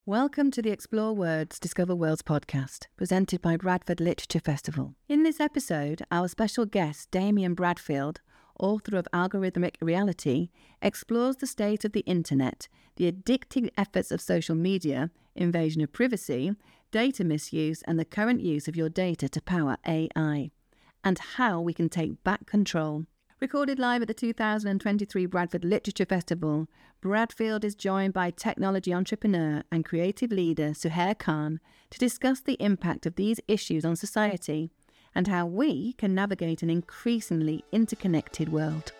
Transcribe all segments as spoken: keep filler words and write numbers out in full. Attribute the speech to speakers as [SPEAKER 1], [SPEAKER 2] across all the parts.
[SPEAKER 1] Welcome to the Explore Words, Discover Worlds podcast, presented by Bradford Literature Festival. In this episode, our special guest, Damian Bradfield, author of Algorithmic Reality, explores the state of the internet, the addicting efforts of social media, invasion of privacy, data misuse, and the current use of your data to power A I, and how we can take back control. Recorded live at the two thousand twenty-three Bradford Literature Festival, Bradfield is joined by technology entrepreneur and creative leader Suhair Khan to discuss the impact of these issues on society and how we can navigate an increasingly interconnected world.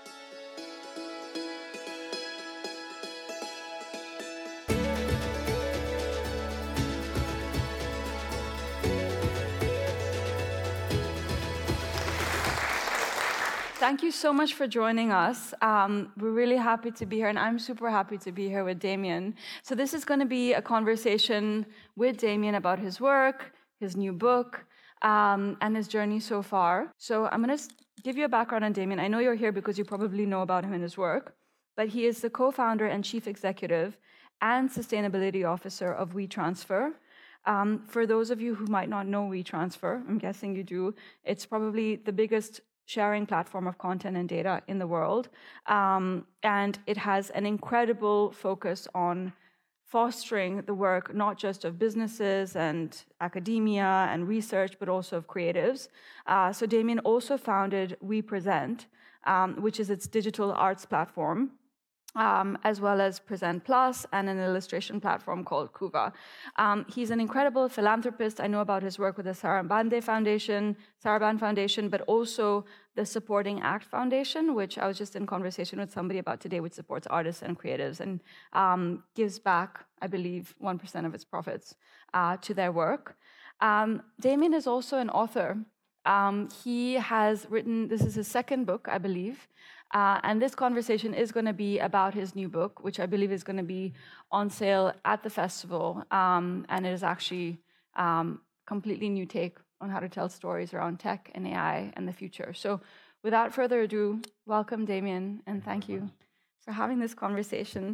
[SPEAKER 2] Thank you so much for joining us. Um, we're really happy to be here, and I'm super happy to be here with Damian. So this is going to be a conversation with Damian about his work, his new book, um, and his journey so far. So I'm going to give you a background on Damian. I know you're here because you probably know about him and his work, but he is the co-founder and chief executive and sustainability officer of WeTransfer. Um, for those of you who might not know WeTransfer, I'm guessing you do, it's probably the biggest sharing platform of content and data in the world. Um, and it has an incredible focus on fostering the work, not just of businesses and academia and research, but also of creatives. Uh, so Damian also founded We Present, um, which is its digital arts platform, Um, as well as Present Plus and an illustration platform called Kuva. Um, he's an incredible philanthropist. I know about his work with the Sarabande Foundation, Sarabande Foundation, but also the Supporting Act Foundation, which I was just in conversation with somebody about today, which supports artists and creatives and um, gives back, I believe, one percent of its profits uh, to their work. Um, Damian is also an author. Um, he has written, this is his second book, I believe, Uh, and this conversation is going to be about his new book, which I believe is going to be on sale at the festival. Um, and it is actually um, completely new take on how to tell stories around tech and A I and the future. So without further ado, welcome, Damian, and thank you for having this conversation.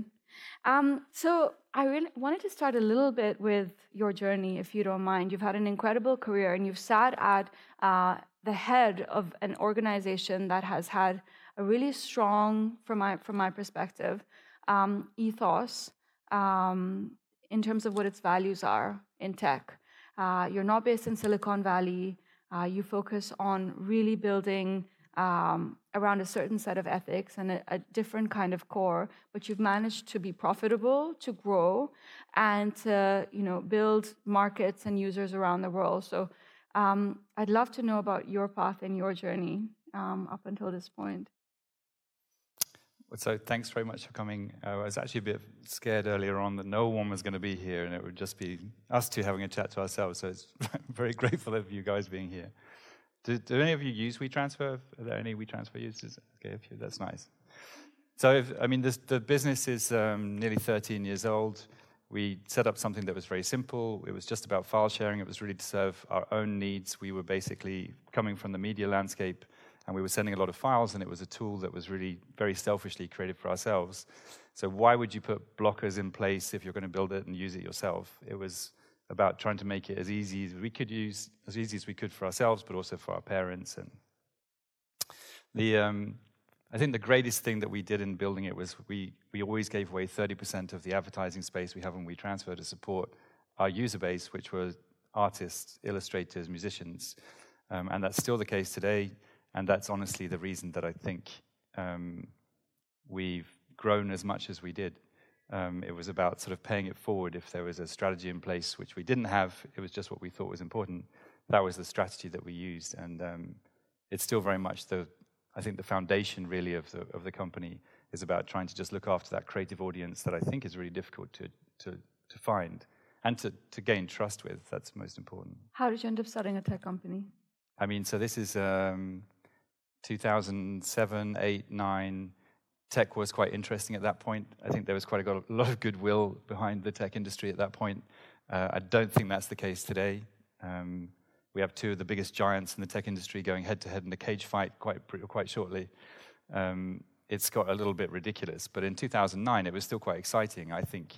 [SPEAKER 2] Um, so I really wanted to start a little bit with your journey, if you don't mind. You've had an incredible career, and you've sat at uh, the head of an organization that has had a really strong, from my from my perspective, um, ethos um, in terms of what its values are in tech. Uh, you're not based in Silicon Valley. Uh, you focus on really building um, around a certain set of ethics and a, a different kind of core. But you've managed to be profitable, to grow, and to you know build markets and users around the world. So um, I'd love to know about your path and your journey um, up until this point.
[SPEAKER 3] So thanks very much for coming. Uh, I was actually a bit scared earlier on that no one was going to be here and it would just be us two having a chat to ourselves. So it's very grateful of you guys being here. Do, do any of you use WeTransfer? Are there any WeTransfer users? Okay, a few. That's nice. So, if, I mean, this, the business is um, nearly thirteen years old. We set up something that was very simple. It was just about file sharing. It was really to serve our own needs. We were basically coming from the media landscape, and we were sending a lot of files, and it was a tool that was really very selfishly created for ourselves. So why would you put blockers in place if you're going to build it and use it yourself? It was about trying to make it as easy as we could use, as easy as we could for ourselves, but also for our parents. And the, um, I think the greatest thing that we did in building it was we, we always gave away thirty percent of the advertising space we have on WeTransfer to support our user base, which were artists, illustrators, musicians. Um, and that's still the case today. And that's honestly the reason that I think um, we've grown as much as we did. Um, it was about sort of paying it forward. If there was a strategy in place, which we didn't have, it was just what we thought was important. That was the strategy that we used. And um, it's still very much the, I think the foundation really of the, of the company is about trying to just look after that creative audience that I think is really difficult to, to, to find and to, to gain trust with. That's most important.
[SPEAKER 2] How did you end up starting a tech company?
[SPEAKER 3] I mean, so this is... Um, two thousand seven, eight, nine, tech was quite interesting at that point. I think there was quite a lot of goodwill behind the tech industry at that point. Uh, I don't think that's the case today. Um, we have two of the biggest giants in the tech industry going head-to-head in a cage fight quite quite shortly. Um, it's got a little bit ridiculous, but in two thousand nine, it was still quite exciting. I think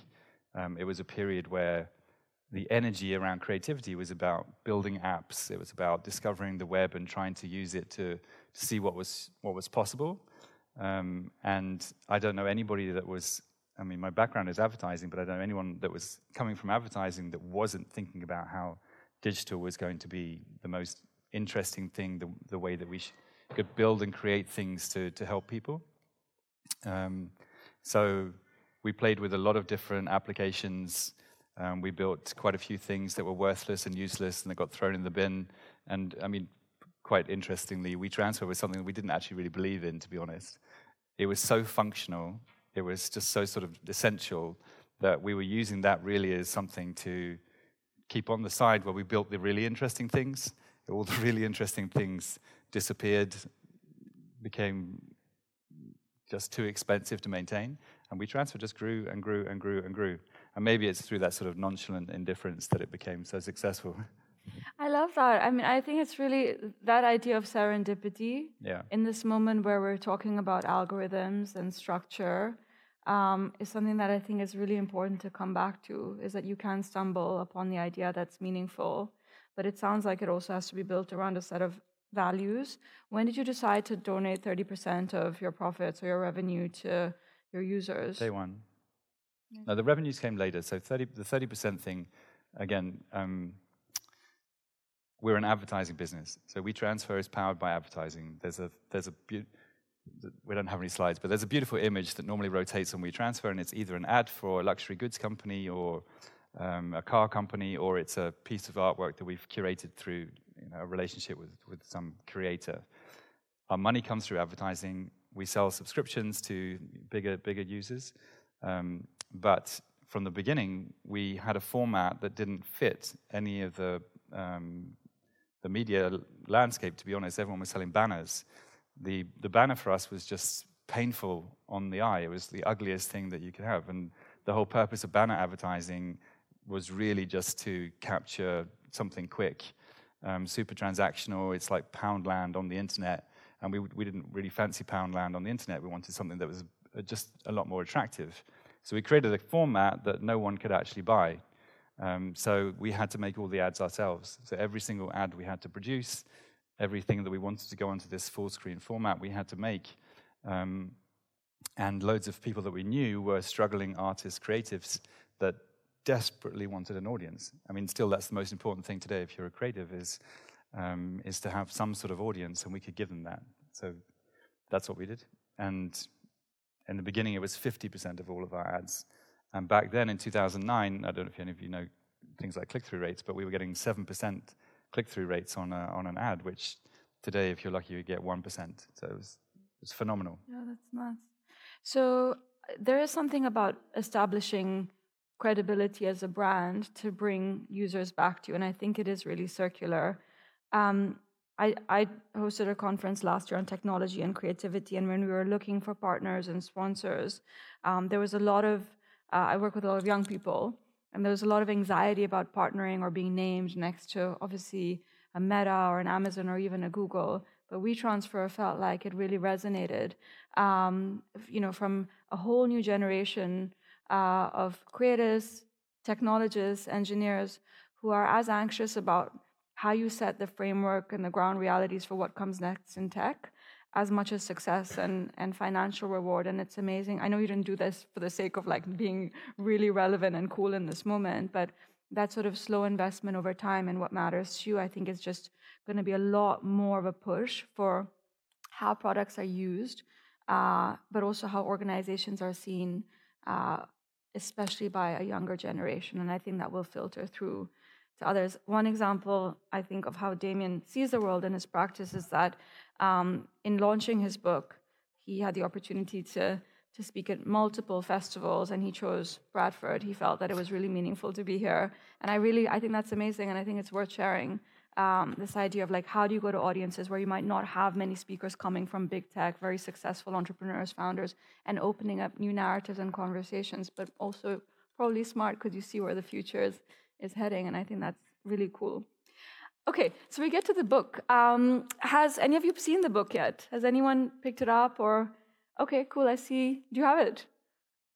[SPEAKER 3] Um, it was a period where the energy around creativity was about building apps. It was about discovering the web and trying to use it to, to see what was what was possible. Um, and I don't know anybody that was, I mean, my background is advertising, but I don't know anyone that was coming from advertising that wasn't thinking about how digital was going to be the most interesting thing, the, the way that we sh- could build and create things to, to help people. Um, so we played with a lot of different applications. Um, we built quite a few things that were worthless and useless, and they got thrown in the bin. And I mean, quite interestingly, WeTransfer was something that we didn't actually really believe in, to be honest. It was so functional, it was just so sort of essential that we were using that really as something to keep on the side where we built the really interesting things. All the really interesting things disappeared, became just too expensive to maintain, and WeTransfer just grew and grew and grew and grew. And maybe it's through that sort of nonchalant indifference that it became so successful.
[SPEAKER 2] I love that. I mean, I think it's really that idea of serendipity.
[SPEAKER 3] Yeah.
[SPEAKER 2] In this moment where we're talking about algorithms and structure, um, is something that I think is really important to come back to, is that you can stumble upon the idea that's meaningful, but it sounds like it also has to be built around a set of values. When did you decide to donate thirty percent of your profits or your revenue to your users?
[SPEAKER 3] Day one. No, the revenues came later. So thirty, the thirty percent thing, again, um, we're an advertising business. So WeTransfer is powered by advertising. There's a there's a be- we don't have any slides, but there's a beautiful image that normally rotates on WeTransfer, and it's either an ad for a luxury goods company or um, a car company, or it's a piece of artwork that we've curated through, you know, a relationship with, with some creator. Our money comes through advertising. We sell subscriptions to bigger bigger users. Um, but from the beginning, we had a format that didn't fit any of the um, the media landscape, to be honest. Everyone was selling banners. The the banner for us was just painful on the eye. It was the ugliest thing that you could have. And the whole purpose of banner advertising was really just to capture something quick. Um, super transactional. It's like Poundland on the internet. And we we didn't really fancy Poundland on the internet. We wanted something that was just a lot more attractive. So we created a format that no one could actually buy. Um, so we had to make all the ads ourselves. So every single ad we had to produce, everything that we wanted to go onto this full screen format we had to make. Um, and loads of people that we knew were struggling artists, creatives that desperately wanted an audience. I mean, still that's the most important thing today if you're a creative is, um, is to have some sort of audience, and we could give them that. So that's what we did. And in the beginning, it was fifty percent of all of our ads. And back then, in two thousand nine, I don't know if any of you know things like click-through rates, but we were getting seven percent click-through rates on a, on an ad, which today, if you're lucky, you get one percent. So it was, it was phenomenal.
[SPEAKER 2] Yeah, that's nuts. So there is something about establishing credibility as a brand to bring users back to you, and I think it is really circular. Um, I, I hosted a conference last year on technology and creativity, and when we were looking for partners and sponsors, um, there was a lot of, uh, I work with a lot of young people, and there was a lot of anxiety about partnering or being named next to, obviously, a Meta or an Amazon or even a Google. But WeTransfer felt like it really resonated, um, you know, from a whole new generation uh, of creators, technologists, engineers who are as anxious about how you set the framework and the ground realities for what comes next in tech, as much as success and, and financial reward. And it's amazing. I know you didn't do this for the sake of like being really relevant and cool in this moment, but that sort of slow investment over time and what matters to you, I think is just going to be a lot more of a push for how products are used, uh, but also how organizations are seen, uh, especially by a younger generation. And I think that will filter through to others. One example, I think, of how Damien sees the world and his practice is that um, in launching his book, he had the opportunity to to speak at multiple festivals, and he chose Bradford. He felt that it was really meaningful to be here. And I really, I think that's amazing, and I think it's worth sharing, um, this idea of like, how do you go to audiences where you might not have many speakers coming from big tech, very successful entrepreneurs, founders, and opening up new narratives and conversations, but also probably smart because you see where the future is, is heading, and I think that's really cool. Okay, so we get to the book. Um, has any of you seen the book yet? Has anyone picked it up or... Okay, cool, I see. Do you have it?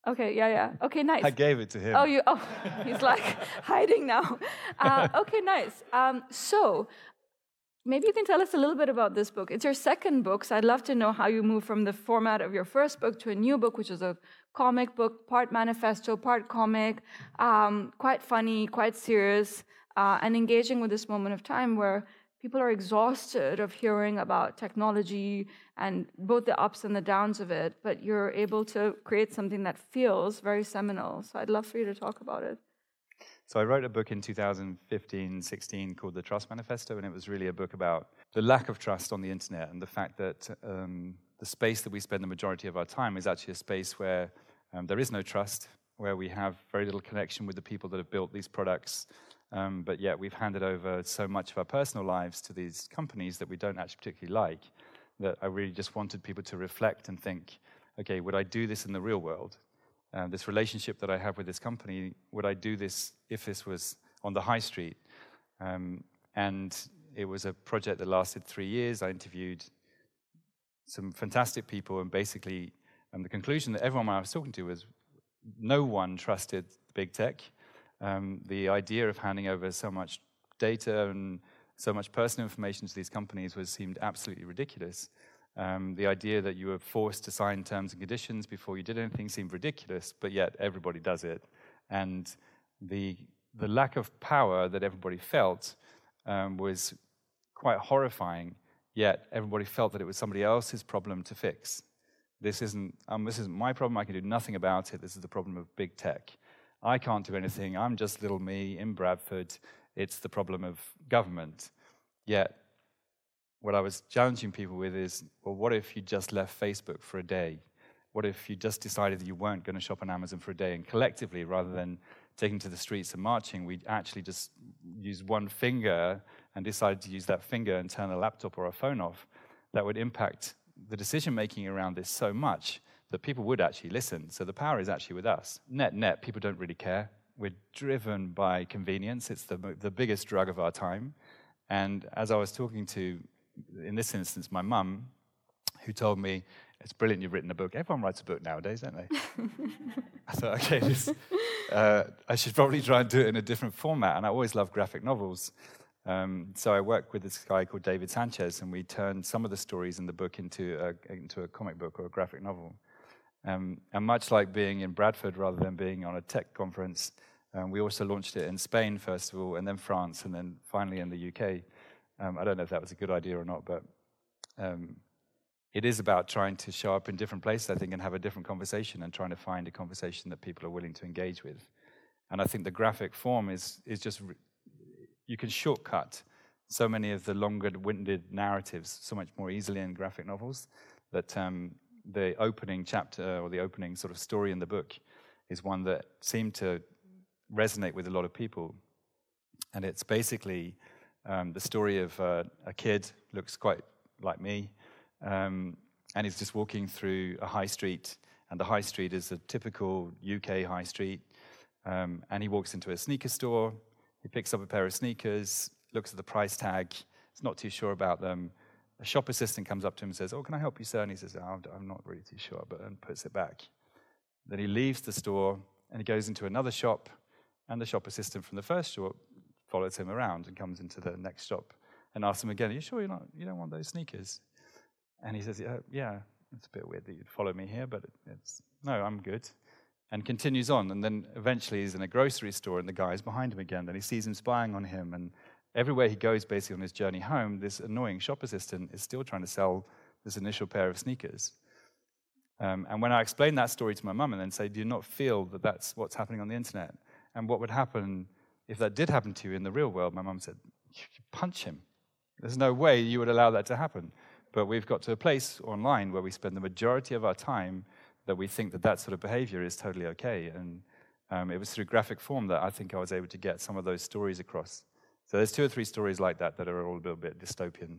[SPEAKER 2] Okay, yeah, yeah. Okay, nice.
[SPEAKER 3] I gave it to him.
[SPEAKER 2] Oh, you. Oh, he's like hiding now. Uh, okay, nice. Um, so maybe you can tell us a little bit about this book. It's your second book, so I'd love to know how you moved from the format of your first book to a new book, which is a comic book, part manifesto, part comic, um, quite funny, quite serious, uh, and engaging with this moment of time where people are exhausted of hearing about technology and both the ups and the downs of it, but you're able to create something that feels very seminal. So I'd love for you to talk about it.
[SPEAKER 3] So I wrote a book in two thousand fifteen sixteen called The Trust Manifesto, and it was really a book about the lack of trust on the internet and the fact that um, the space that we spend the majority of our time is actually a space where um, there is no trust, where we have very little connection with the people that have built these products, um, but yet we've handed over so much of our personal lives to these companies that we don't actually particularly like, that I really just wanted people to reflect and think, okay, would I do this in the real world? Uh, this relationship that I have with this company, would I do this if this was on the high street? Um, and it was a project that lasted three years. I interviewed some fantastic people, and basically um, the conclusion that everyone I was talking to was no one trusted big tech. Um, the idea of handing over so much data and so much personal information to these companies was seemed absolutely ridiculous. Um, the idea that you were forced to sign terms and conditions before you did anything seemed ridiculous, but yet everybody does it. And the the lack of power that everybody felt um, was quite horrifying, yet everybody felt that it was somebody else's problem to fix. This isn't, um, this isn't my problem, I can do nothing about it, this is the problem of big tech. I can't do anything, I'm just little me in Bradford, it's the problem of government. Yet, what I was challenging people with is, well, what if you just left Facebook for a day? What if you just decided that you weren't going to shop on Amazon for a day, and collectively, rather than taking to the streets and marching, we actually just use one finger and decided to use that finger and turn a laptop or a phone off? That would impact the decision-making around this so much that people would actually listen. So the power is actually with us. Net, net, people don't really care. We're driven by convenience. It's the, the biggest drug of our time. And as I was talking to, in this instance, my mum, who told me, it's brilliant you've written a book. Everyone writes a book nowadays, don't they? I thought, okay, this, uh, I should probably try and do it in a different format. And I always love graphic novels. Um, so I worked with this guy called David Sanchez, and we turned some of the stories in the book into a, into a comic book or a graphic novel. Um, and much like being in Bradford rather than being on a tech conference, um, we also launched it in Spain, first of all, and then France, and then finally in the U K. Um, I don't know if that was a good idea or not, but um, it is about trying to show up in different places, I think, and have a different conversation and trying to find a conversation that people are willing to engage with. And I think the graphic form is is just, re- you can shortcut so many of the longer-winded narratives so much more easily in graphic novels that um, the opening chapter or the opening sort of story in the book is one that seemed to resonate with a lot of people. And it's basically um, the story of uh, a kid, looks quite like me, um, and he's just walking through a high street, and the high street is a typical U K high street, um, and he walks into a sneaker store, he picks up a pair of sneakers, looks at the price tag, is not too sure about them. A shop assistant comes up to him and says, "Oh, can I help you, sir?" And he says, oh, "I'm not really too sure," but and puts it back. Then he leaves the store, and he goes into another shop, and the shop assistant from the first shop follows him around and comes into the next shop and asks him again, "Are you sure you're not, you don't want those sneakers?" And he says, yeah, yeah, it's a bit weird that you'd follow me here, but it's, no, I'm good. And continues on, and then eventually he's in a grocery store, and the guy's behind him again, then he sees him spying on him, and everywhere he goes, basically on his journey home, this annoying shop assistant is still trying to sell this initial pair of sneakers. Um, and when I explain that story to my mum and then say, do you not feel that that's what's happening on the internet? And what would happen if that did happen to you in the real world? My mum said, you punch him. There's no way you would allow that to happen. But we've got to a place online where we spend the majority of our time that we think that that sort of behavior is totally okay. And um, it was through graphic form that I think I was able to get some of those stories across. So there's two or three stories like that that are all a little bit dystopian.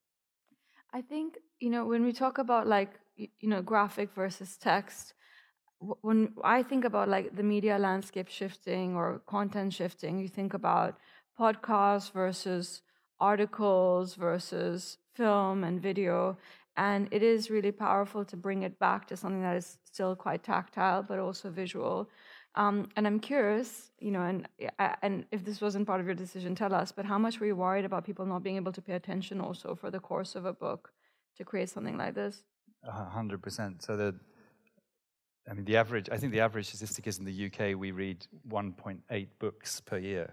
[SPEAKER 2] I think, you know, when we talk about like, you know, graphic versus text, when I think about like the media landscape shifting or content shifting, you think about podcasts versus articles versus film and video. And it is really powerful to bring it back to something that is still quite tactile, but also visual. Um, and I'm curious, you know, and and if this wasn't part of your decision, tell us. But how much were you worried about people not being able to pay attention also for the course of a book to create something like this?
[SPEAKER 3] A hundred percent. So the, I mean, the average. I think the average statistic is in the U K we read one point eight books per year.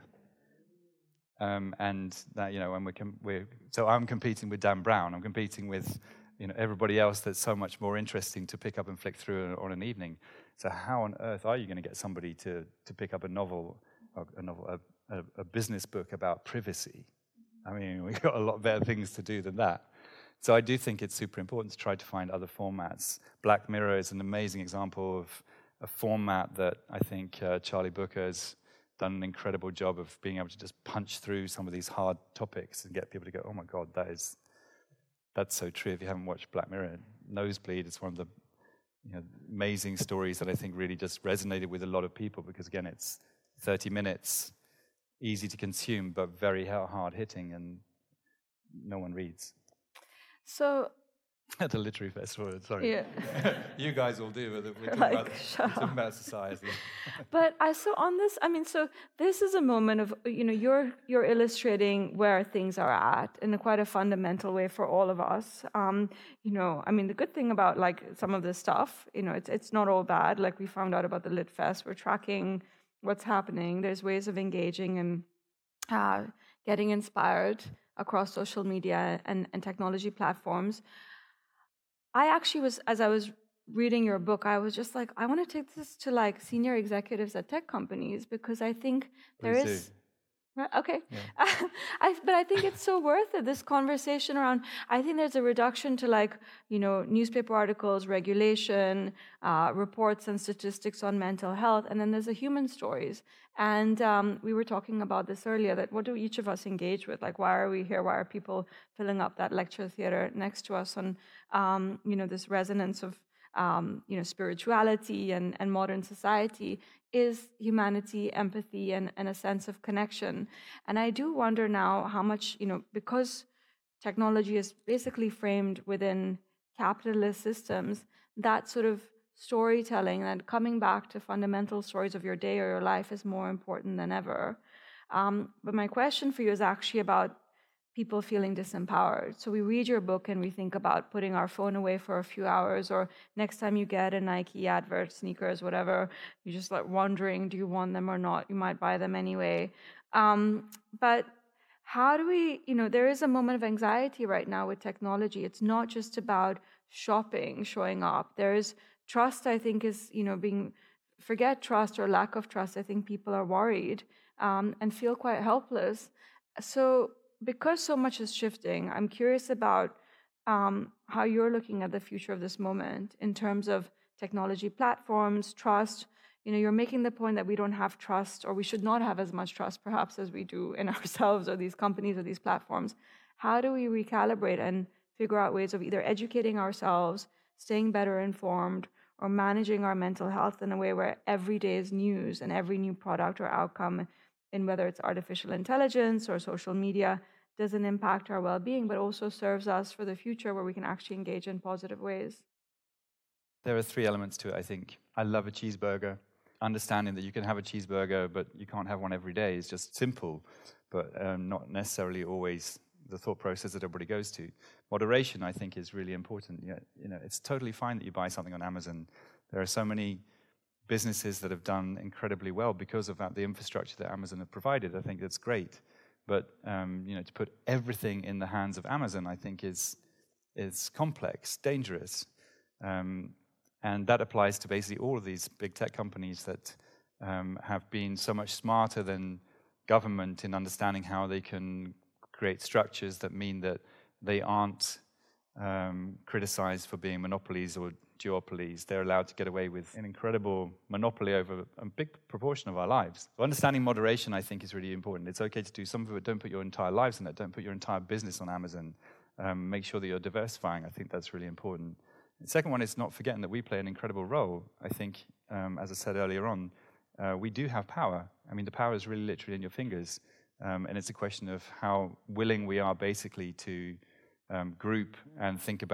[SPEAKER 3] Um, and that, you know, when we're, com- we're so I'm competing with Dan Brown. I'm competing with, you know, everybody else that's so much more interesting to pick up and flick through on an evening. So how on earth are you going to get somebody to to pick up a novel, a novel, a, a, a business book about privacy? I mean, we've got a lot better things to do than that. So I do think it's super important to try to find other formats. Black Mirror is an amazing example of a format that I think uh, Charlie Booker has done an incredible job of being able to just punch through some of these hard topics and get people to go, oh my God, that is, that's so true. If you haven't watched Black Mirror, Nosebleed is one of the you know, amazing stories that I think really just resonated with a lot of people because, again, it's thirty minutes, easy to consume, but very hard-hitting, and no one reads.
[SPEAKER 2] So...
[SPEAKER 3] At a literary festival, sorry.
[SPEAKER 2] Yeah.
[SPEAKER 3] You guys all do, but we're talking,
[SPEAKER 2] like,
[SPEAKER 3] about, we're talking about society.
[SPEAKER 2] But I so on this, I mean, so this is a moment of, you know, you're you're illustrating where things are at in a quite a fundamental way for all of us. Um, you know, I mean, the good thing about like some of this stuff, you know, it's it's not all bad. Like we found out about the Lit Fest, we're tracking what's happening. There's ways of engaging and uh, getting inspired across social media and, and technology platforms. I actually was, as I was reading your book, I was just like, I want to take this to like senior executives at tech companies because I think there
[SPEAKER 3] Please
[SPEAKER 2] is...
[SPEAKER 3] do.
[SPEAKER 2] Right, okay.
[SPEAKER 3] Yeah.
[SPEAKER 2] I, but I think it's so worth it, this conversation around, I think there's a reduction to like, you know, newspaper articles, regulation, uh, reports and statistics on mental health, and then there's the human stories. And um, we were talking about this earlier, that what do each of us engage with? Like, why are we here? Why are people filling up that lecture theater next to us on, um, you know, this resonance of, um, you know, spirituality and, and modern society is humanity, empathy, and, and a sense of connection. And I do wonder now how much, you know, because technology is basically framed within capitalist systems, that sort of storytelling and coming back to fundamental stories of your day or your life is more important than ever. Um, but my question for you is actually about people feeling disempowered. So we read your book and we think about putting our phone away for a few hours, or next time you get a Nike advert, sneakers, whatever, you're just like wondering, do you want them or not? You might buy them anyway. Um, but how do we, you know, there is a moment of anxiety right now with technology. It's not just about shopping, showing up. There is trust, I think, is, you know, being, forget trust or lack of trust. I think people are worried um, and feel quite helpless. So, because so much is shifting, I'm curious about um, how you're looking at the future of this moment in terms of technology platforms, trust. You know, you're making the point that we don't have trust, or we should not have as much trust, perhaps, as we do in ourselves or these companies or these platforms. How do we recalibrate and figure out ways of either educating ourselves, staying better informed, or managing our mental health in a way where every day's news and every new product or outcome, in whether it's artificial intelligence or social media, doesn't impact our well-being, but also serves us for the future where we can actually engage in positive ways?
[SPEAKER 3] There are three elements to it, I think. I love a cheeseburger. Understanding that you can have a cheeseburger, but you can't have one every day is just simple, but um, not necessarily always the thought process that everybody goes to. Moderation, I think, is really important. You know, you know, it's totally fine that you buy something on Amazon. There are so many businesses that have done incredibly well because of that, the infrastructure that Amazon have provided. I think that's great. But um, you know, to put everything in the hands of Amazon, I think is is complex, dangerous, um, and that applies to basically all of these big tech companies that um, have been so much smarter than government in understanding how they can create structures that mean that they aren't um, criticized for being monopolies or duopolies. They're allowed to get away with an incredible monopoly over a big proportion of our lives. So understanding moderation, I think, is really important. It's okay to do some of it. Don't put your entire lives in it. Don't put your entire business on Amazon. Um, make sure that you're diversifying. I think that's really important. The second one is not forgetting that we play an incredible role. I think, um, as I said earlier on, uh, we do have power. I mean, the power is really literally in your fingers. Um, and it's a question of how willing we are basically to um, group and think about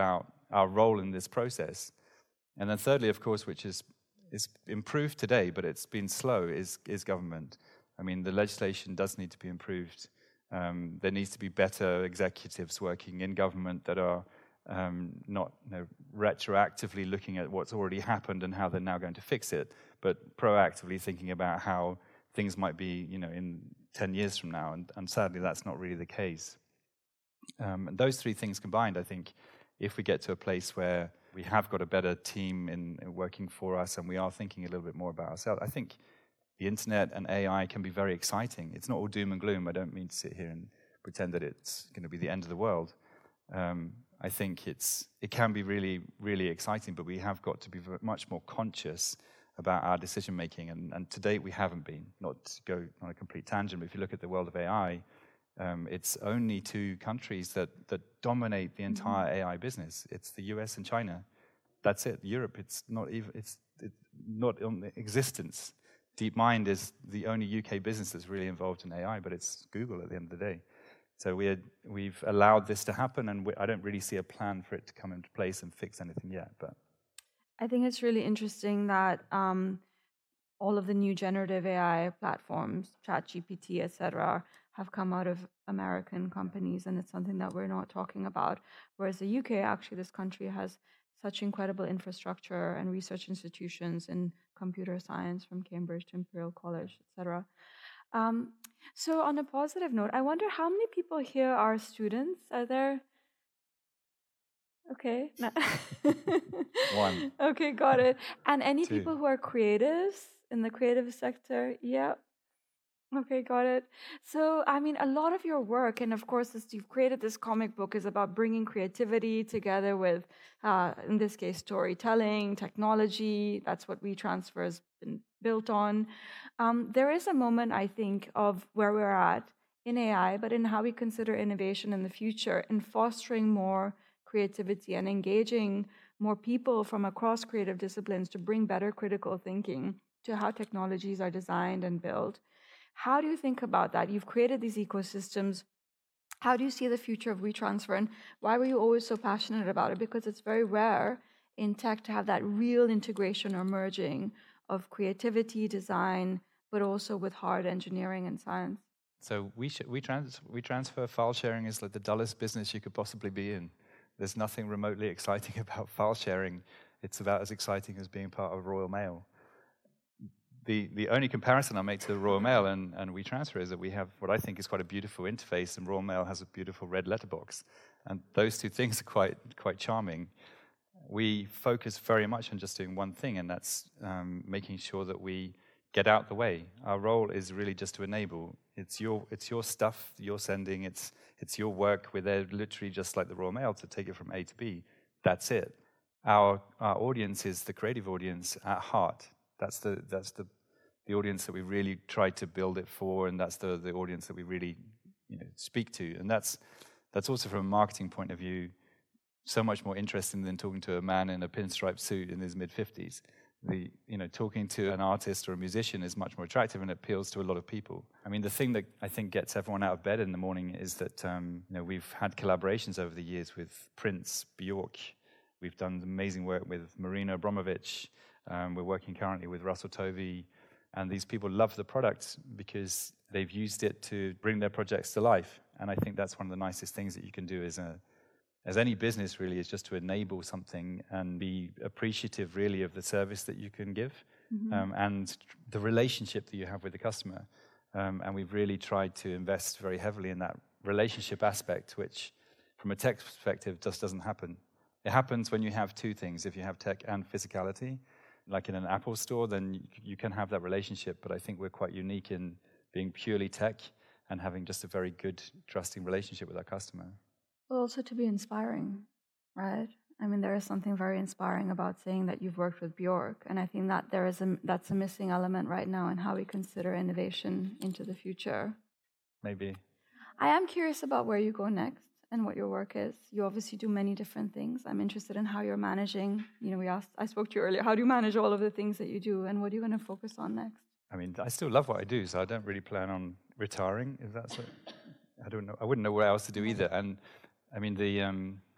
[SPEAKER 3] our role in this process. And then thirdly, of course, which is is improved today, but it's been slow, is is government. I mean, the legislation does need to be improved. Um, there needs to be better executives working in government that are um, not you know, retroactively looking at what's already happened and how they're now going to fix it, but proactively thinking about how things might be, you know, in ten years from now. And, and sadly, that's not really the case. Um, and those three things combined, I think, if we get to a place where we have got a better team in, in working for us and we are thinking a little bit more about ourselves, I think the internet and A I can be very exciting. It's not all doom and gloom. I don't mean to sit here and pretend that it's going to be the end of the world. Um, I think it's it can be really, really exciting, but we have got to be much more conscious about our decision making. And, and to date, we haven't been. Not to go on a complete tangent, but if you look at the world of A I, um, it's only two countries that, that dominate the entire mm-hmm. A I business. It's the U S and China. That's it. Europe, it's not even. It's, it's not in existence. DeepMind is the only U K business that's really involved in A I, but it's Google at the end of the day. So we had, we've allowed this to happen, and we, I don't really see a plan for it to come into place and fix anything yet. But
[SPEAKER 2] I think it's really interesting that um, all of the new generative A I platforms, ChatGPT, et cetera, have come out of American companies, and it's something that we're not talking about. Whereas the U K, actually, this country has such incredible infrastructure and research institutions in computer science, from Cambridge to Imperial College, et cetera. Um, so on a positive note, I wonder how many people here are students? Are there? Okay.
[SPEAKER 3] One.
[SPEAKER 2] Okay, got it. And any
[SPEAKER 3] Two.
[SPEAKER 2] people who are creatives in the creative sector? Yeah. Okay, got it. So, I mean, a lot of your work, and of course, as you've created this comic book, is about bringing creativity together with, uh, in this case, storytelling, technology. That's what WeTransfer has been built on. Um, there is a moment, I think, of where we're at in A I, but in how we consider innovation in the future, in fostering more creativity and engaging more people from across creative disciplines to bring better critical thinking to how technologies are designed and built. How do you think about that? You've created these ecosystems. How do you see the future of WeTransfer, and why were you always so passionate about it? Because it's very rare in tech to have that real integration or merging of creativity, design, but also with hard engineering and science.
[SPEAKER 3] So we sh- we, trans- WeTransfer file sharing is like the dullest business you could possibly be in. There's nothing remotely exciting about file sharing. It's about as exciting as being part of Royal Mail. The, the only comparison I make to the Royal Mail and, and WeTransfer is that we have what I think is quite a beautiful interface, and Royal Mail has a beautiful red letterbox. And those two things are quite quite charming. We focus very much on just doing one thing, and that's um, making sure that we get out the way. Our role is really just to enable. It's your it's your stuff you're sending. It's it's your work. We're there literally just like the Royal Mail to take it from A to B. That's it. Our our audience is the creative audience at heart. That's the that's the the audience that we really try to build it for, and that's the, the audience that we really, you know, speak to. And that's that's also from a marketing point of view so much more interesting than talking to a man in a pinstripe suit in his mid fifties. The you know talking to an artist or a musician is much more attractive and appeals to a lot of people. I mean, the thing that I think gets everyone out of bed in the morning is that um, you know we've had collaborations over the years with Prince, Bjork. We've done amazing work with Marina Abramovic. Um, we're working currently with Russell Tovey. And these people love the product because they've used it to bring their projects to life. And I think that's one of the nicest things that you can do as a, as any business really, is just to enable something and be appreciative really of the service that you can give mm-hmm. um, and the relationship that you have with the customer. Um, and we've really tried to invest very heavily in that relationship aspect, which from a tech perspective just doesn't happen. It happens when you have two things. If you have tech and physicality, like in an Apple store, then you can have that relationship. But I think we're quite unique in being purely tech and having just a very good, trusting relationship with our customer.
[SPEAKER 2] Well, also to be inspiring, right? I mean, there is something very inspiring about saying that you've worked with Bjork, and I think that there is a, that's a missing element right now in how we consider innovation into the future.
[SPEAKER 3] Maybe.
[SPEAKER 2] I am curious about where you go next and what your work is. You obviously do many different things. I'm interested in how you're managing. You know, we asked. I spoke to you earlier. How do you manage all of the things that you do, and what are you going to focus on next?
[SPEAKER 3] I mean, I still love what I do, so I don't really plan on retiring. If that's what, I don't know. I wouldn't know what else to do either. And I mean, the um,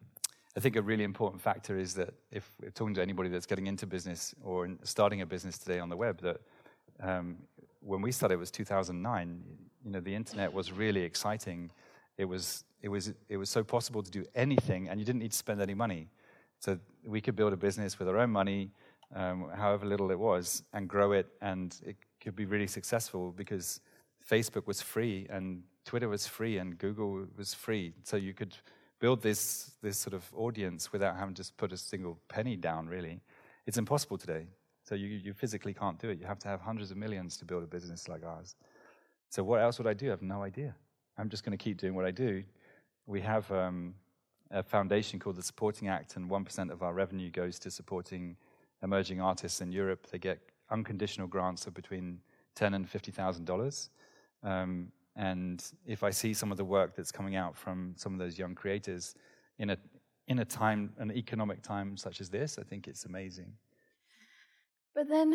[SPEAKER 3] I think a really important factor is that if we're talking to anybody that's getting into business or in starting a business today on the web, that um, when we started, it was two thousand nine. You know, the internet was really exciting. It was it was it was so possible to do anything, and you didn't need to spend any money. So we could build a business with our own money, um, however little it was, and grow it, and it could be really successful because Facebook was free, and Twitter was free, and Google was free. So you could build this this sort of audience without having to put a single penny down, really. It's impossible today. So you, you physically can't do it. You have to have hundreds of millions to build a business like ours. So what else would I do? I have no idea. I'm just going to keep doing what I do. We have um, a foundation called the Supporting Act, and one percent of our revenue goes to supporting emerging artists in Europe. They get unconditional grants of between ten thousand dollars and fifty thousand dollars. Um, and if I see some of the work that's coming out from some of those young creators in a in a time, an economic time such as this, I think it's amazing.
[SPEAKER 2] But then,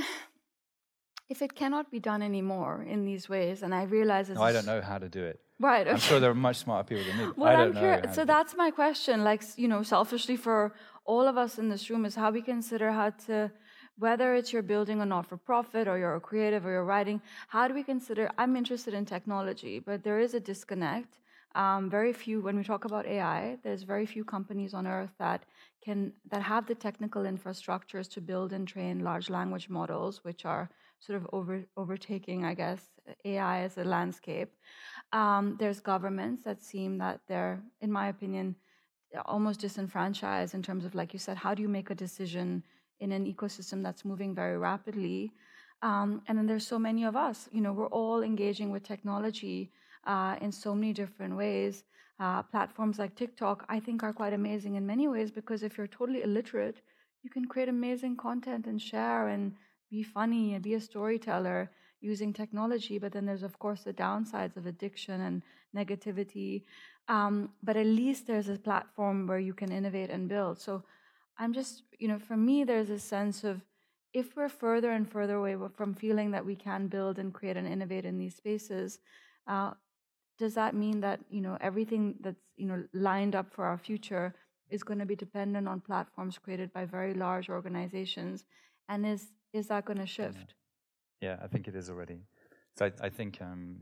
[SPEAKER 2] if it cannot be done anymore in these ways, and I realize it's...
[SPEAKER 3] No, I don't know how to do it.
[SPEAKER 2] Right. Okay.
[SPEAKER 3] I'm sure there are much smarter people than me.
[SPEAKER 2] Well,
[SPEAKER 3] I don't
[SPEAKER 2] I'm
[SPEAKER 3] know.
[SPEAKER 2] curious. So that's my question. Like, you know, selfishly for all of us in this room, is how we consider how to, whether it's you're building a not-for-profit or you're a creative or you're writing, how do we consider, I'm interested in technology, but there is a disconnect. Um, very few, when we talk about A I, there's very few companies on earth that can, that have the technical infrastructures to build and train large language models, which are sort of over, overtaking, I guess, A I as a landscape. Um, there's governments that seem that they're, in my opinion, almost disenfranchised in terms of, like you said, how do you make a decision in an ecosystem that's moving very rapidly? Um, and then there's so many of us. You know, we're all engaging with technology uh, in so many different ways. Uh, platforms like TikTok, I think, are quite amazing in many ways, because if you're totally illiterate, you can create amazing content and share and be funny and be a storyteller using technology. But then there's, of course, the downsides of addiction and negativity. Um, but at least there's a platform where you can innovate and build. So I'm just, you know, for me, there's a sense of, if we're further and further away from feeling that we can build and create and innovate in these spaces, uh, does that mean that, you know, everything that's, you know, lined up for our future is going to be dependent on platforms created by very large organizations? And is is that going to shift?
[SPEAKER 3] Yeah, I think it is already. So I, I think um,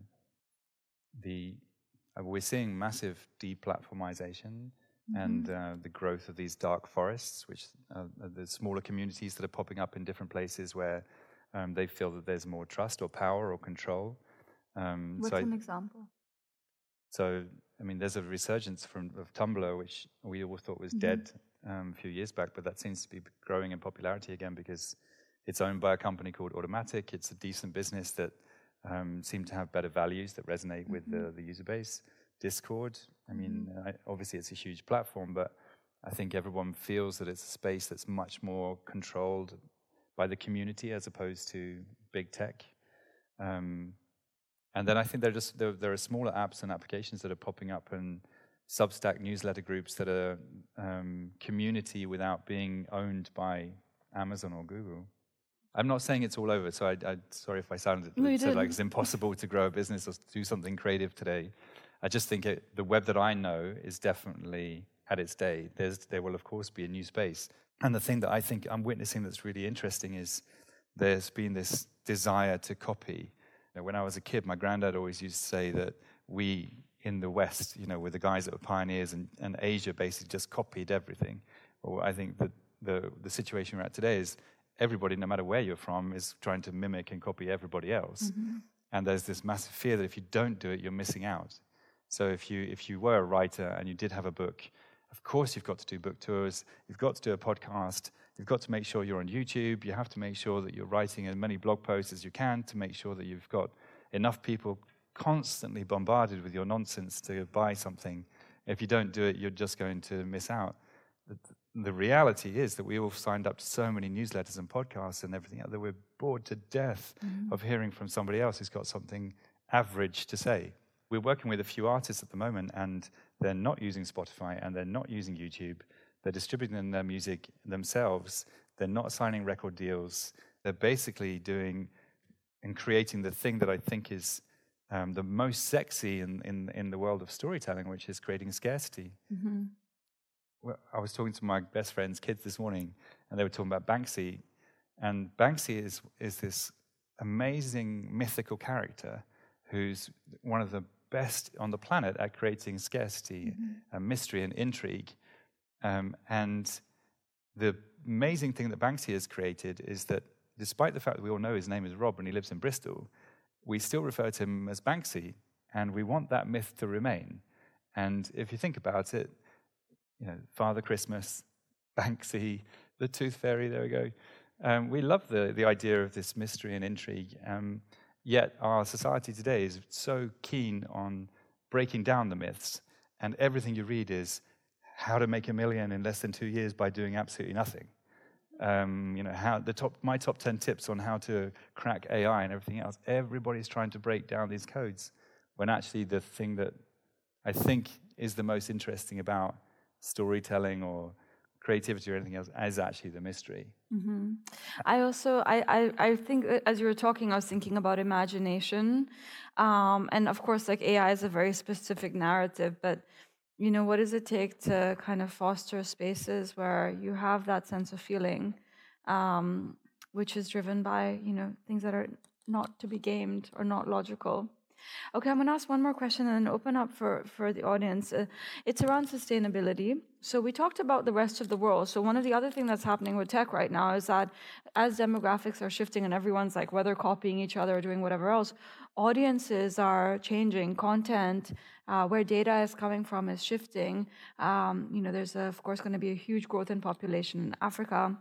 [SPEAKER 3] the uh, we're seeing massive deplatformization mm-hmm. and uh, the growth of these dark forests, which uh, are the smaller communities that are popping up in different places where um, they feel that there's more trust or power or control. Um,
[SPEAKER 2] What's
[SPEAKER 3] so
[SPEAKER 2] an
[SPEAKER 3] I,
[SPEAKER 2] example?
[SPEAKER 3] So, I mean, there's a resurgence from of Tumblr, which we all thought was mm-hmm. dead um, a few years back, but that seems to be growing in popularity again because it's owned by a company called Automatic. It's a decent business that um, seem to have better values that resonate mm-hmm. with the, the user base. Discord, I mean, mm-hmm. I, obviously it's a huge platform, but I think everyone feels that it's a space that's much more controlled by the community as opposed to big tech. Um, And then I think there are just there, there are smaller apps and applications that are popping up, and Substack newsletter groups that are um, community without being owned by Amazon or Google. I'm not saying it's all over, so I, I sorry if I sounded
[SPEAKER 2] no,
[SPEAKER 3] said like it's impossible to grow a business or do something creative today. I just think it, the web that I know is definitely at its day. There's there will of course be a new space, and the thing that I think I'm witnessing that's really interesting is there's been this desire to copy. You know, when I was a kid, my granddad always used to say that we in the West, you know, were the guys that were pioneers, and, and Asia basically just copied everything. Well, I think that the the situation we're at today is everybody, no matter where you're from, is trying to mimic and copy everybody else. Mm-hmm. And there's this massive fear that if you don't do it, you're missing out. So if you if you were a writer and you did have a book, of course you've got to do book tours, you've got to do a podcast, you've got to make sure you're on YouTube, you have to make sure that you're writing as many blog posts as you can to make sure that you've got enough people constantly bombarded with your nonsense to buy something. If you don't do it, you're just going to miss out. The, the reality is that we all signed up to so many newsletters and podcasts and everything that we're bored to death mm-hmm. of hearing from somebody else who's got something average to say. We're working with a few artists at the moment, and they're not using Spotify and they're not using YouTube. They're distributing their music themselves. They're not signing record deals. They're basically doing and creating the thing that I think is um, the most sexy in, in, in the world of storytelling, which is creating scarcity.
[SPEAKER 2] Mm-hmm.
[SPEAKER 3] well, I was talking to my best friend's kids this morning, and they were talking about Banksy. And Banksy is is this amazing mythical character who's one of the best on the planet at creating scarcity, mm-hmm. and mystery and intrigue. Um, and the amazing thing that Banksy has created is that despite the fact that we all know his name is Rob and he lives in Bristol, we still refer to him as Banksy, and we want that myth to remain. And if you think about it, you know, Father Christmas, Banksy, the Tooth Fairy, there we go. Um, we love the, the idea of this mystery and intrigue, um, yet our society today is so keen on breaking down the myths, and everything you read is how to make a million in less than two years by doing absolutely nothing. Um, you know, how the top, my top ten tips on how to crack A I and everything else. Everybody's trying to break down these codes, when actually the thing that I think is the most interesting about storytelling or creativity or anything else is actually the mystery.
[SPEAKER 2] Mm-hmm. I also, I, I, I think as you were talking, I was thinking about imagination. Um, and of course, like A I is a very specific narrative, but you know, what does it take to kind of foster spaces where you have that sense of feeling, um, which is driven by, you know, things that are not to be gamed or not logical. Okay, I'm going to ask one more question and then open up for, for the audience. Uh, it's around sustainability. So we talked about the rest of the world. So one of the other things that's happening with tech right now is that as demographics are shifting and everyone's like whether copying each other or doing whatever else, audiences are changing, content, uh, where data is coming from is shifting. Um, you know, there's, a, of course, going to be a huge growth in population in Africa.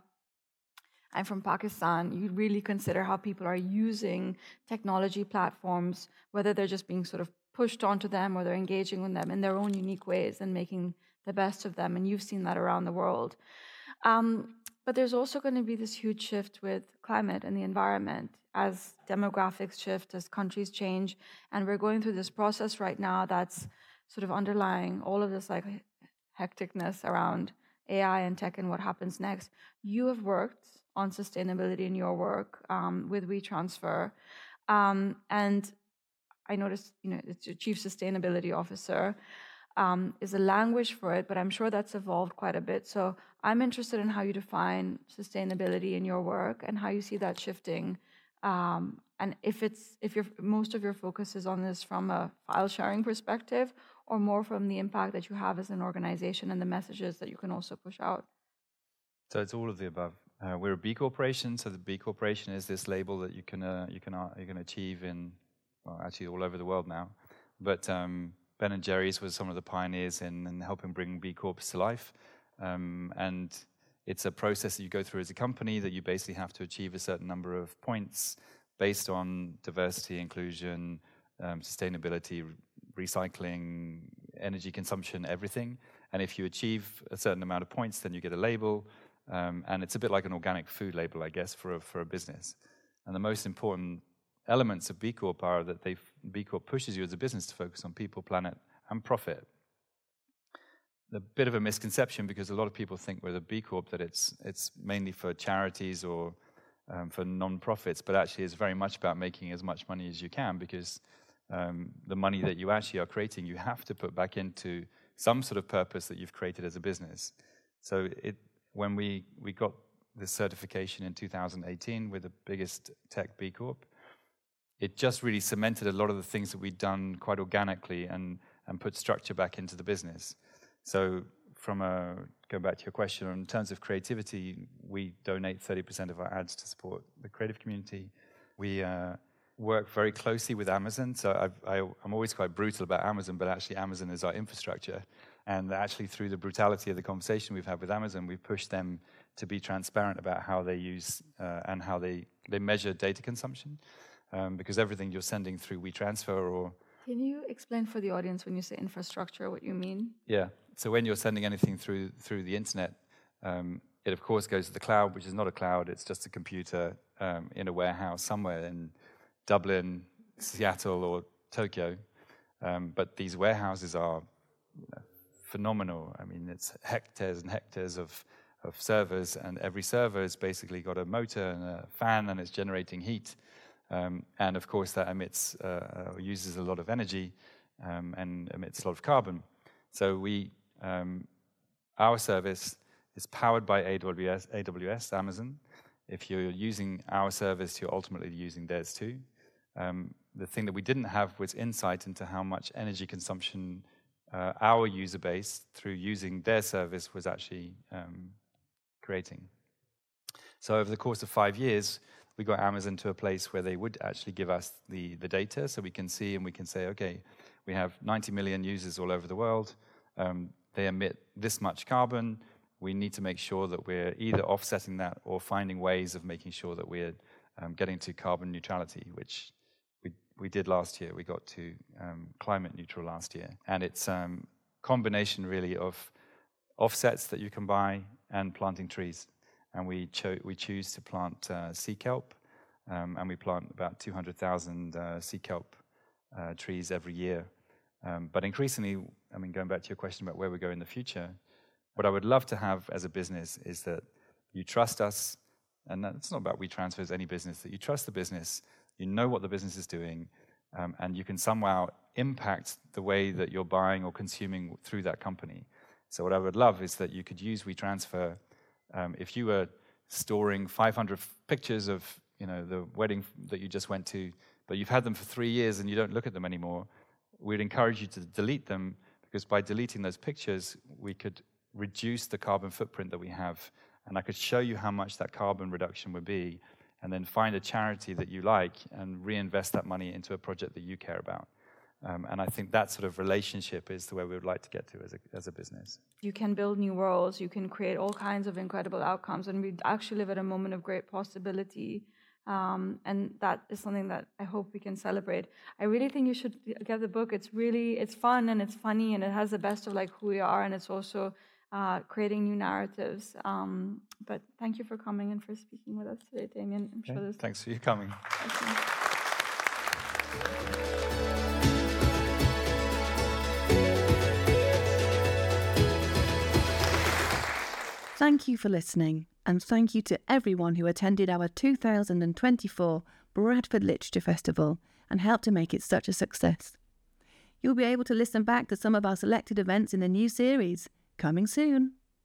[SPEAKER 2] I'm from Pakistan. You really consider how people are using technology platforms, whether they're just being sort of pushed onto them or they're engaging with them in their own unique ways and making the best of them. And you've seen that around the world. Um, but there's also going to be this huge shift with climate and the environment as demographics shift, as countries change. And we're going through this process right now that's sort of underlying all of this like hecticness around A I and tech and what happens next. You have worked on sustainability in your work um, with WeTransfer. Um, and I noticed, you know, it's your chief sustainability officer um, is a language for it, but I'm sure that's evolved quite a bit. So I'm interested in how you define sustainability in your work and how you see that shifting. Um, and if it's if your most of your focus is on this from a file sharing perspective or more from the impact that you have as an organization and the messages that you can also push out.
[SPEAKER 3] So it's all of the above. Uh, we're a B Corporation, so the B Corporation is this label that you can uh, you can uh, you can achieve in, well, actually all over the world now. But um, Ben and Jerry's was some of the pioneers in, in helping bring B Corps to life, um, and it's a process that you go through as a company that you basically have to achieve a certain number of points based on diversity, inclusion, um, sustainability, re- recycling, energy consumption, everything. And if you achieve a certain amount of points, then you get a label. Um, and it's a bit like an organic food label, I guess, for a, for a business. And the most important elements of B Corp are that they B Corp pushes you as a business to focus on people, planet, and profit. A bit of a misconception because a lot of people think with a B Corp that it's it's mainly for charities or um, for non-profits, but actually it's very much about making as much money as you can because um, the money that you actually are creating, you have to put back into some sort of purpose that you've created as a business. So it. When we, we got this certification in two thousand eighteen with the biggest tech B Corp, it just really cemented a lot of the things that we'd done quite organically and, and put structure back into the business. So from a, going back to your question, in terms of creativity, we donate thirty percent of our ads to support the creative community. We uh, work very closely with Amazon. So I've, I, I'm always quite brutal about Amazon, but actually Amazon is our infrastructure. And actually, through the brutality of the conversation we've had with Amazon, we've pushed them to be transparent about how they use uh, and how they, they measure data consumption, um, because everything you're sending through WeTransfer or...
[SPEAKER 2] Can you explain for the audience when you say infrastructure what you mean?
[SPEAKER 3] Yeah. So when you're sending anything through through the internet, um, it of course goes to the cloud, which is not a cloud. It's just a computer um, in a warehouse somewhere in Dublin, Seattle, or Tokyo. Um, but these warehouses are... You know, phenomenal. I mean, it's hectares and hectares of, of servers, and every server has basically got a motor and a fan, and it's generating heat. Um, and of course, that emits, uh, uses a lot of energy um, and emits a lot of carbon. So we, um, our service is powered by A W S, A W S, Amazon. If you're using our service, you're ultimately using theirs too. Um, the thing that we didn't have was insight into how much energy consumption uh, our user base, through using their service, was actually um, creating. So over the course of five years, we got Amazon to a place where they would actually give us the, the data, so we can see and we can say, okay, we have ninety million users all over the world. Um, they emit this much carbon. We need to make sure that we're either offsetting that or finding ways of making sure that we're um, getting to carbon neutrality, which we, we did last year. We got to um, climate neutral last year. And it's a um, combination really of offsets that you can buy and planting trees. And we, cho we choose to plant uh, sea kelp, um, and we plant about two hundred thousand uh, sea kelp uh, trees every year. Um, but increasingly, I mean, going back to your question about where we go in the future, what I would love to have as a business is that you trust us, and it's not about WeTransfer as any business, that you trust the business, you know what the business is doing, um, and you can somehow impact the way that you're buying or consuming through that company. So what I would love is that you could use WeTransfer. Um, if you were storing five hundred pictures of, you know, the wedding that you just went to, but you've had them for three years and you don't look at them anymore, we'd encourage you to delete them, because by deleting those pictures, we could reduce the carbon footprint that we have. And I could show you how much that carbon reduction would be, and then find a charity that you like and reinvest that money into a project that you care about. Um, and I think that sort of relationship is the way we would like to get to as a, as a business.
[SPEAKER 2] You can build new worlds, you can create all kinds of incredible outcomes, and we actually live at a moment of great possibility. Um, and that is something that I hope we can celebrate. I really think you should get the book. It's really, it's fun and it's funny, and it has the best of like who we are, and it's also uh, creating new narratives. Um, but thank you for coming and for speaking with us today, Damien. I'm
[SPEAKER 3] Okay.
[SPEAKER 2] sure this.
[SPEAKER 3] Thanks for you coming.
[SPEAKER 1] Thank you for listening, and thank you to everyone who attended our two thousand twenty-four Bradford Literature Festival and helped to make it such a success. You'll be able to listen back to some of our selected events in the new series, coming soon.